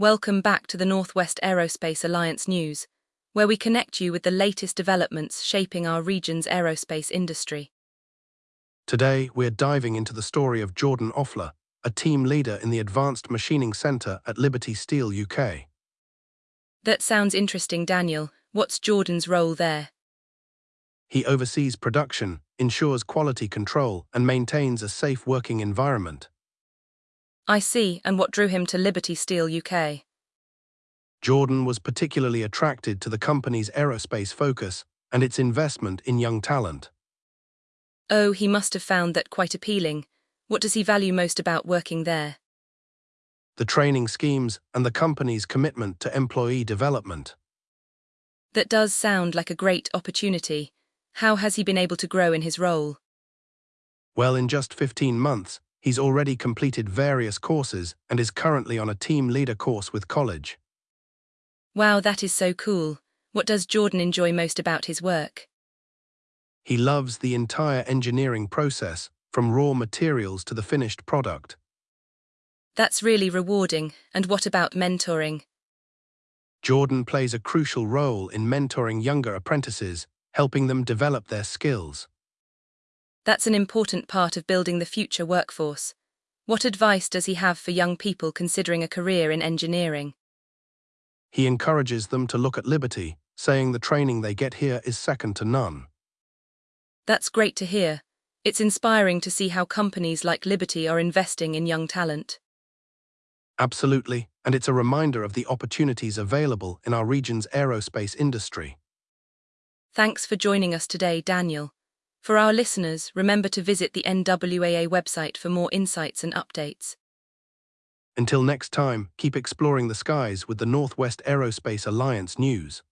Welcome back to the Northwest Aerospace Alliance News, where we connect you with the latest developments shaping our region's aerospace industry. Today, we're diving into the story of Jordan Offler, a team leader in the Advanced Machining Centre at Liberty Steel UK. That sounds interesting, Daniel. What's Jordan's role there? He oversees production, ensures quality control, and maintains a safe working environment. I see, and what drew him to Liberty Steel UK? Jordan was particularly attracted to the company's aerospace focus and its investment in young talent. Oh, he must have found that quite appealing. What does he value most about working there? The training schemes and the company's commitment to employee development. That does sound like a great opportunity. How has he been able to grow in his role? Well, in just 15 months, he's already completed various courses and is currently on a team leader course with college. Wow, that is so cool. What does Jordan enjoy most about his work? He loves the entire engineering process, from raw materials to the finished product. That's really rewarding. And what about mentoring? Jordan plays a crucial role in mentoring younger apprentices, helping them develop their skills. That's an important part of building the future workforce. What advice does he have for young people considering a career in engineering? He encourages them to look at Liberty, saying the training they get here is second to none. That's great to hear. It's inspiring to see how companies like Liberty are investing in young talent. Absolutely, and it's a reminder of the opportunities available in our region's aerospace industry. Thanks for joining us today, Daniel. For our listeners, remember to visit the NWAA website for more insights and updates. Until next time, keep exploring the skies with the Northwest Aerospace Alliance News.